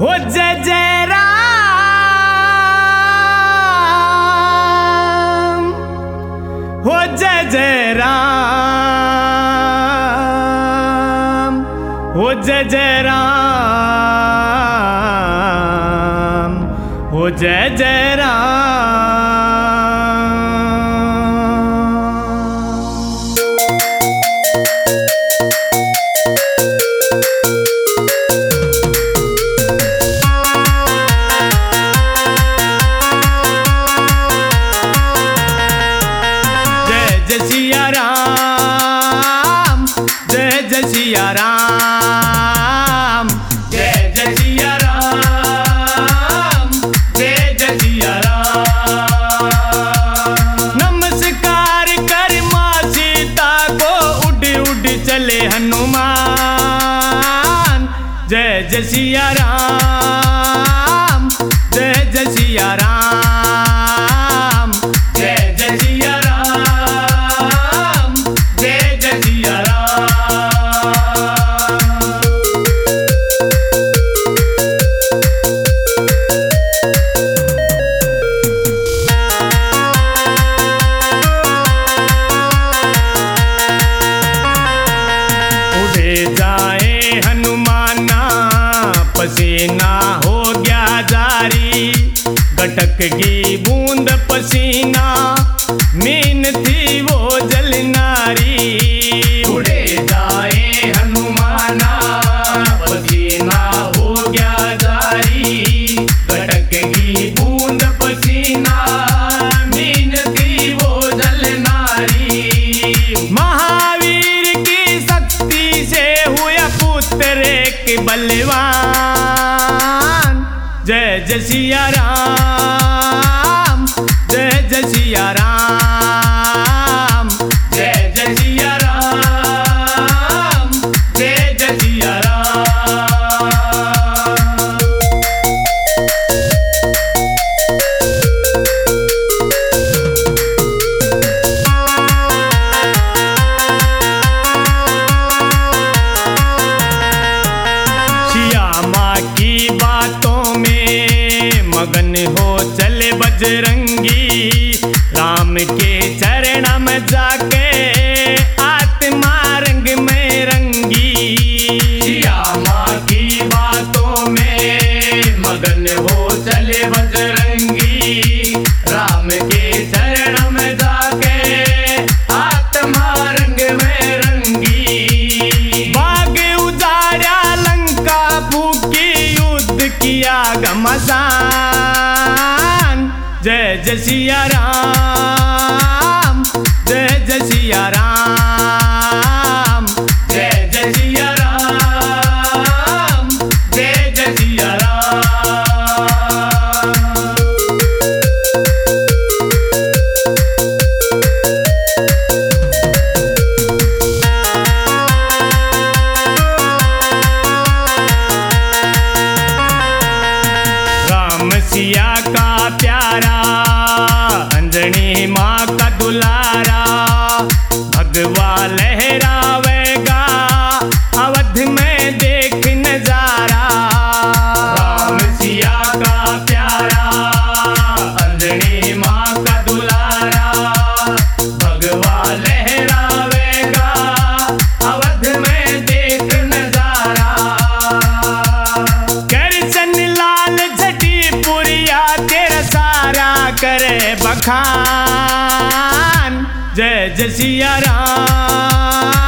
हो जय जय राम, हो जय जय राम, हो जय जय राम, हो जय जय राम। सिया राम, जय जय सिया राम, जय जय सिया राम, जय जय सिया राम। नमस्कार कर माँ सीता को, उड़ उड़ चले हनुमान। जय जय सिया राम, जय जय सिया राम, जय जय सिया राम। जाए हनुमाना पसीना हो गया जारी, गटक की बूंद पसीना मीन थी वो जलनारी। उड़े जाए हनुमाना पसीना हो गया जारी, गटक की बूंद पसीना मीन थी वो जलनारी। महावीर की शक्ति से हुआ पुत्र एक बलवान। जय जय सिया राम, जय जय सिया राम, जय जय सिया राम, जय जय सिया राम। की बातों में मगन हो चले बजरंगी, राम के चरण में जाके आत्मा रंग में रंगी। श्यामा की बातों में मगन हो चले बजरंगी, राम के चरण में जाके आत्मा रंग में रंगी। बाग उजाड़ा लंका फूकी, किया घमासान। जय जय सिया राम, जय जय सिया राम, जय जय सिया राम, जय जय सिया राम। सिया का प्यारा, अंजनी माँ का दुलारा, भगवा लहरावेगा अवध में देख नजारा। राम सिया का प्यारा, अंजनी माँ का दुलारा, भगवा लहरावेगा अवध में देख नजारा। करसन लाल पुरिया तेरा सारा करे बखान। जय जय सिया राम।